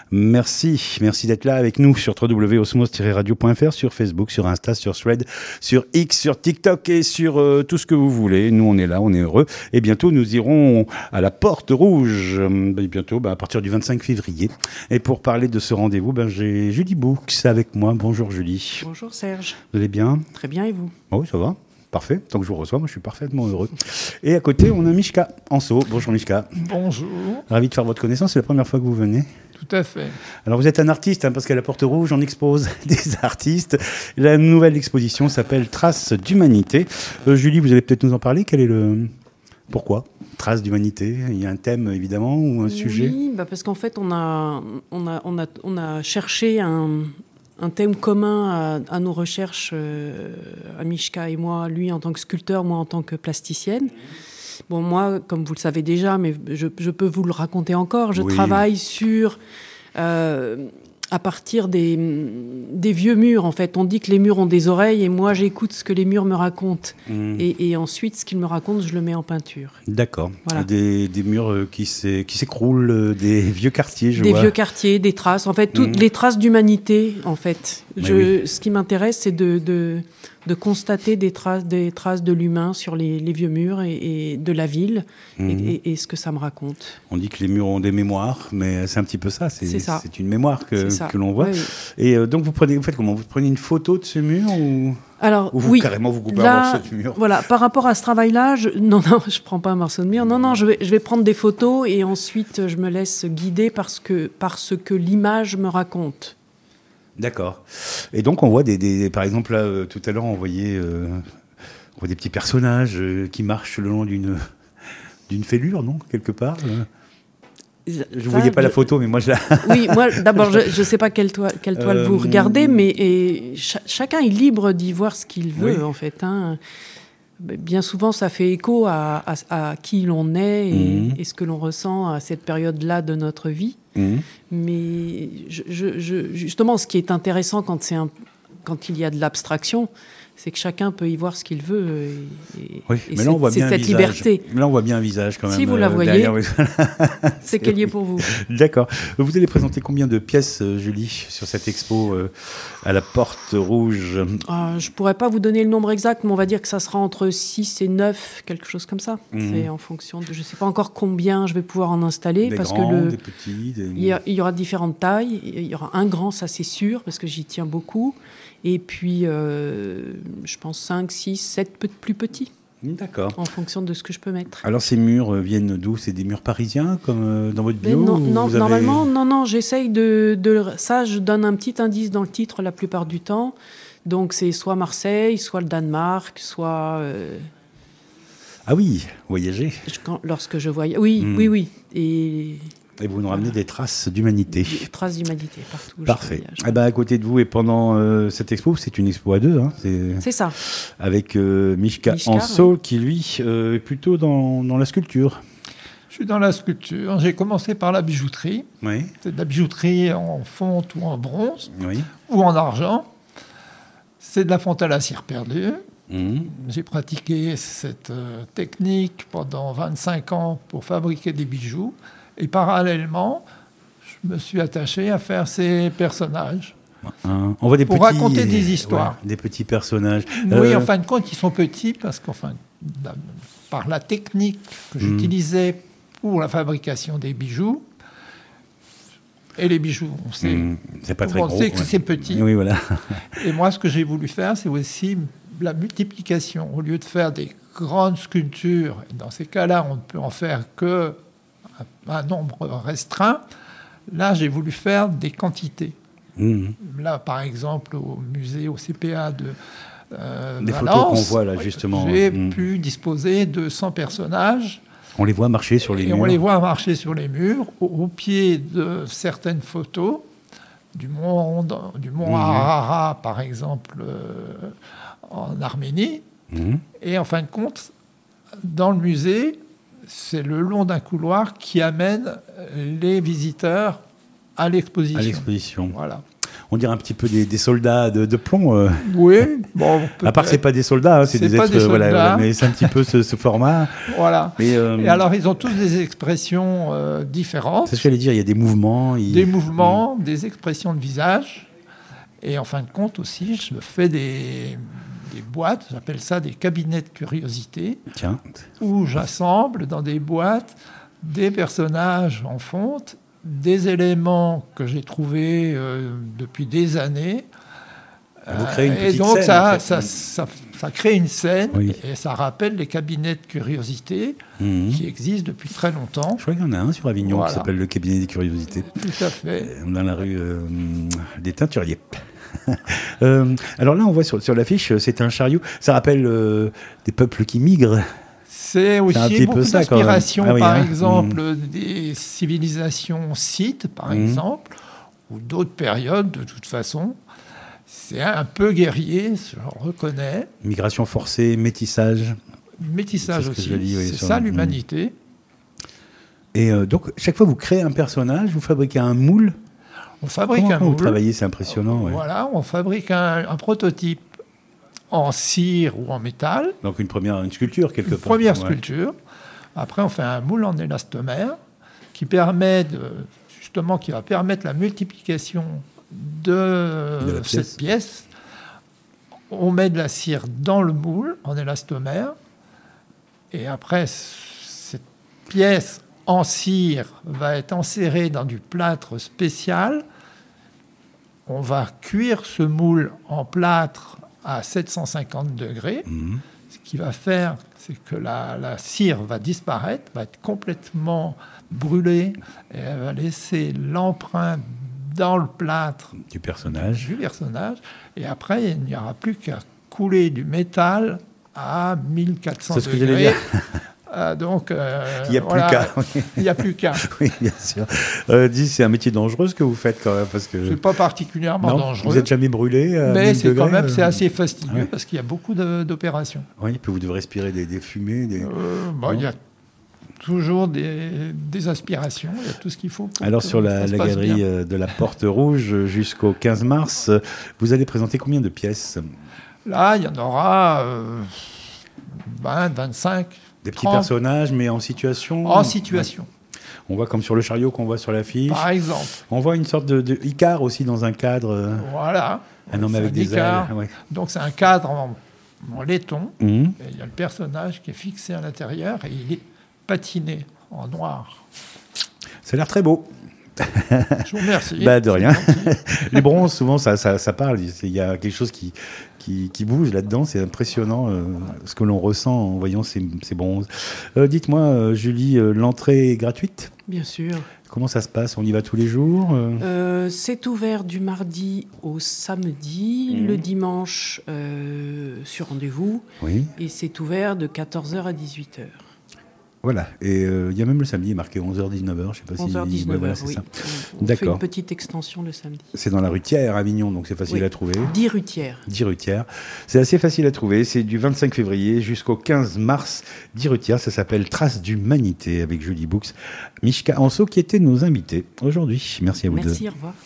Merci d'être là avec nous sur www.osmose-radio.fr, sur Facebook, sur Insta, sur Thread, sur X, sur TikTok et sur tout ce que vous voulez. Nous, on est là, on est heureux. Et bientôt, nous irons à la Porte Rouge, bientôt, à partir du 25 février. Et pour parler de ce rendez-vous, j'ai Julie Books avec moi. Bonjour Julie. Bonjour Serge. Vous allez bien ? Très bien, et vous ? Oui, ça va. Parfait. Tant que je vous reçois, moi, je suis parfaitement heureux. Et à côté, on a Mishka Anso. Bonjour Mishka. Bonjour. Ravi de faire votre connaissance. C'est la première fois que vous venez. Tout à fait. Alors, vous êtes un artiste, parce qu'à la Porte Rouge, on expose des artistes. La nouvelle exposition s'appelle Traces d'humanité. Julie, vous allez peut-être nous en parler. Quel est le... Pourquoi Traces d'humanité? Il y a un thème, évidemment, ou un sujet? Oui, parce qu'en fait, on a cherché un thème commun à nos recherches, à Mishka et moi, lui en tant que sculpteur, moi en tant que plasticienne. Bon, moi, comme vous le savez déjà, mais je peux vous le raconter encore, je travaille sur... à partir des vieux murs, en fait. On dit que les murs ont des oreilles, et moi, j'écoute ce que les murs me racontent. Et ensuite, ce qu'ils me racontent, je le mets en peinture. D'accord. Voilà. Des murs qui s'écroulent, des vieux quartiers, je vois. Des vieux quartiers, des traces. En fait, toutes les traces d'humanité, en fait. Ce qui m'intéresse, c'est de constater des traces de l'humain sur les vieux murs et de la ville, et ce que ça me raconte. On dit que les murs ont des mémoires, mais c'est un petit peu ça. C'est ça. C'est une mémoire que l'on voit. Oui. Et donc, vous faites comment? Vous prenez une photo de ce mur ou... Alors, ou carrément vous coupez un morceau de mur? Voilà, par rapport à ce travail-là, je prends pas un morceau de mur. Non, je vais prendre des photos et ensuite je me laisse guider par ce que l'image me raconte. D'accord. Et donc on voit par exemple là, tout à l'heure on voit des petits personnages qui marchent le long d'une fêlure, non, quelque part. Je ne voyais pas la photo, mais moi je la... Oui, moi d'abord, je ne sais pas quelle toile vous regardez, mais chacun est libre d'y voir ce qu'il veut, en fait. Hein. Bien souvent, ça fait écho à qui l'on est et ce que l'on ressent à cette période-là de notre vie. Mais justement, ce qui est intéressant quand il y a de l'abstraction, c'est que chacun peut y voir ce qu'il veut. Mais là, on voit bien cette liberté. Là, on voit bien un visage quand même. Si vous la voyez, c'est qu'elle y est pour vous. D'accord. Vous allez présenter combien de pièces, Julie, sur cette expo à la Porte Rouge? Je ne pourrais pas vous donner le nombre exact, mais on va dire que ça sera entre 6 et 9, quelque chose comme ça. C'est en fonction de... Je ne sais pas encore combien je vais pouvoir en installer. Des parce grands, que des petits... Il y aura différentes tailles. Il y aura un grand, ça c'est sûr, parce que j'y tiens beaucoup. Et puis, je pense 5, 6, 7 plus petits. D'accord. En fonction de ce que je peux mettre. Alors, ces murs viennent d'où? C'est des murs parisiens, comme dans votre bio? Normalement, non. J'essaye de... Ça, je donne un petit indice dans le titre la plupart du temps. Donc, c'est soit Marseille, soit le Danemark, soit... Ah oui, voyager. Lorsque je voyage... Oui. Et vous nous ramenez des traces d'humanité. Des traces d'humanité partout. Parfait. À côté de vous et pendant cette expo, c'est une expo à deux. Hein, c'est ça. Avec Mishka Anso, qui lui est plutôt dans la sculpture. Je suis dans la sculpture. J'ai commencé par la bijouterie. Oui. C'est de la bijouterie en fonte ou en bronze ou en argent. C'est de la fonte à la cire perdue. J'ai pratiqué cette technique pendant 25 ans pour fabriquer des bijoux. Et parallèlement, je me suis attaché à faire ces personnages. On voit pour raconter des histoires. Des petits personnages. Oui, en fin de compte, ils sont petits parce par la technique que j'utilisais pour la fabrication des bijoux, et les bijoux, c'est pas très gros. On sait que c'est petit. Oui, voilà. Et moi, ce que j'ai voulu faire, c'est aussi la multiplication. Au lieu de faire des grandes sculptures, dans ces cas-là, on ne peut en faire que un nombre restreint. Là, j'ai voulu faire des quantités. Là, par exemple, au musée, au CPA de des Valence, photos qu'on voit là, justement. J'ai pu disposer de 100 personnages. On les voit marcher sur les murs. On les voit marcher sur les murs, au pied de certaines photos, du mont Harara, par exemple, en Arménie. Et en fin de compte, dans le musée, c'est le long d'un couloir qui amène les visiteurs à l'exposition. À l'exposition. Voilà. on dirait un petit peu des soldats de plomb. Oui, bon. À part que c'est pas des soldats, c'est des êtres. Voilà, mais c'est un petit peu ce format. Voilà. Et alors, ils ont tous des expressions différentes. C'est ce que j'allais dire. Il y a des mouvements. Des expressions de visage. Et en fin de compte aussi, je me fais des boîtes, j'appelle ça des cabinets de curiosité, où j'assemble dans des boîtes des personnages en fonte, des éléments que j'ai trouvés depuis des années. Vous créez une petite et donc scène, ça crée une scène, et ça rappelle les cabinets de curiosité qui existent depuis très longtemps. Je crois qu'il y en a un sur Avignon qui s'appelle le cabinet des curiosités. Tout à fait. Dans la rue des Teinturiers. Alors là, on voit sur l'affiche, c'est un chariot. Ça rappelle des peuples qui migrent. C'est aussi beaucoup d'inspiration, par exemple, des civilisations scythes, par exemple, ou d'autres périodes, de toute façon. C'est un peu guerrier, je le reconnais. Migration forcée, métissage. Métissage aussi, c'est ça l'humanité. Et donc, chaque fois, vous créez un personnage, vous fabriquez un moule. On fabrique un moule. Vous travaillez, c'est impressionnant. Voilà, on fabrique un prototype en cire ou en métal. Donc une sculpture quelque part. Une première sculpture. Après, on fait un moule en élastomère qui va permettre la multiplication de cette pièce. On met de la cire dans le moule en élastomère. Et après, cette pièce en cire va être enserrée dans du plâtre spécial. On va cuire ce moule en plâtre à 750 degrés. Ce qui va faire, c'est que la cire va disparaître, va être complètement brûlée, et elle va laisser l'empreinte dans le plâtre du personnage. Et après, il n'y aura plus qu'à couler du métal à 1400 degrés. C'est ce que j'allais dire. Donc, il n'y a plus qu'à. Il n'y a plus qu'à. Oui, bien sûr. C'est un métier dangereux ce que vous faites quand même. Parce que... C'est pas particulièrement dangereux. Vous n'êtes jamais brûlé mais c'est quand même assez fastidieux parce qu'il y a beaucoup d'opérations. Oui, puis vous devez respirer des fumées. Il y a toujours des aspirations, il y a tout ce qu'il faut. Alors sur la galerie de la Porte Rouge jusqu'au 15 mars, vous allez présenter combien de pièces? Là, il y en aura 20, 25. Des petits personnages, mais en situation. En situation. On voit comme sur le chariot qu'on voit sur l'affiche. Par exemple. On voit une sorte de Icare aussi dans un cadre. Voilà. Un homme avec des ailes. Donc c'est un cadre en laiton. Et il y a le personnage qui est fixé à l'intérieur et il est patiné en noir. Ça a l'air très beau. Je vous remercie. De rien. Les bronzes, souvent, ça parle. Il y a quelque chose qui bouge là-dedans. C'est impressionnant ce que l'on ressent en voyant ces bronzes. Dites-moi, Julie, l'entrée est gratuite? Bien sûr. Comment ça se passe? On y va tous les jours? C'est ouvert du mardi au samedi, le dimanche sur rendez-vous. Oui. Et c'est ouvert de 14h à 18h. Voilà, et il y a même le samedi marqué 11h-19h, je sais pas 11h-19h, voilà, c'est oui. ça. On fait une petite extension le samedi. C'est dans la rue Thiers, à Avignon, donc c'est facile à trouver. 10 rue Thiers. 10 rue Thiers. C'est assez facile à trouver, c'est du 25 février jusqu'au 15 mars. 10 rue Thiers, ça s'appelle Traces d'humanité avec Julie Bux, Michka Anso qui étaient nos invités aujourd'hui. Merci à vous deux. Merci, au revoir.